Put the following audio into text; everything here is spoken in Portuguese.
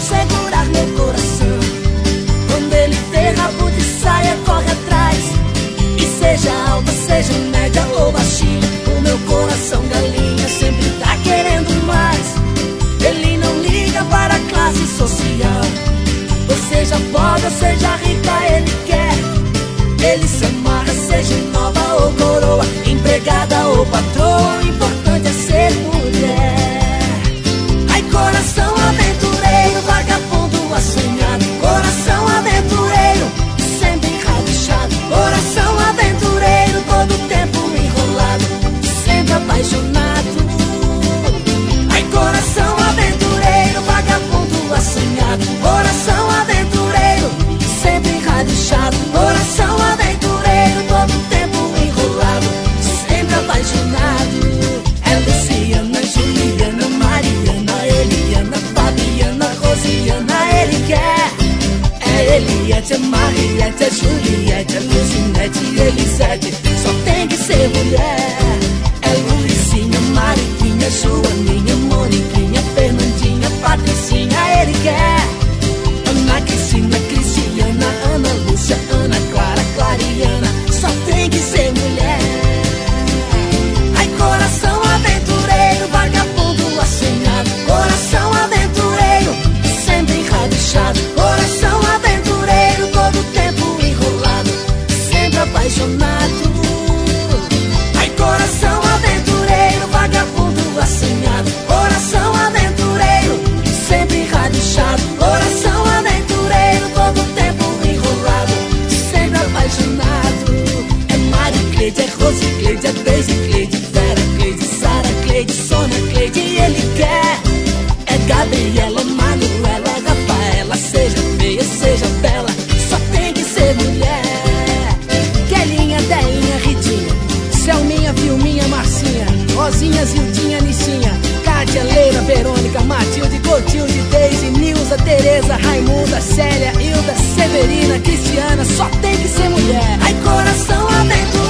segurar meu coração. Quando ele vê rabo de saia, corre atrás. E seja alta, seja média ou baixinha, o meu coração galinha sempre tá querendo mais. Ele não liga para a classe social, ou seja pobre ou seja rica, ele quer. Ele se amarra, seja nova ou coroa, empregada ou patroa, o importante é ser mulher. Ai, coração aventureiro, vagabundo assanhado, coração aventureiro, sempre enrabixado, coração aventureiro, todo tempo enrolado, sempre apaixonado. Ai, coração aventureiro, vagabundo assanhado, coração aventureiro, sempre enrabixado, coração aventureiro, todo tempo enrolado, sempre apaixonado. É Luciana, Juliana, Mariana, Eliana, Fabiana, Rosiana, ele quer. É Eliette, é Mariette, é Juliette, é Lucinete, Elisete, só tem que ser mulher. É Luizinha, Mariquinha, Joaninha, Moniquinha, Fernandinha, Patricinha, ele quer. Ana Cristina, Cristiana, Ana Lúcia, Ana Clara, Clariana, só tem que ser mulher. Ai, coração aventureiro, vagabundo assanhado, coração aventureiro, sempre enrabixado, coração aventureiro, todo tempo enrolado, sempre apaixonado. Ai, coração aventureiro, vagabundo assanhado, coração aventureiro, sempre enrabixado, coração aventureiro, todo tempo enrolado, sempre apaixonado. É Mari Cleide, é Rose Cleide, é Deise Cleide, Vera Cleide, Sara Cleide, Sônia Cleide, ele quer. É Gabriela, é Manuela, é Rafaela, seja feia, seja bela, só tem que ser mulher. Kelinha, Delinha, Ritinha, Selminha, Vilminha, Marcinha, Rosinha, Zildinha, Nissinha, Kátia, Leila, Verônica, Matilde, Clotilde, Deise, Nilza, Tereza, Raimunda, Célia, Hilda, Severina, Cristiana, só tem que ser mulher. Ai, coração aventureiro,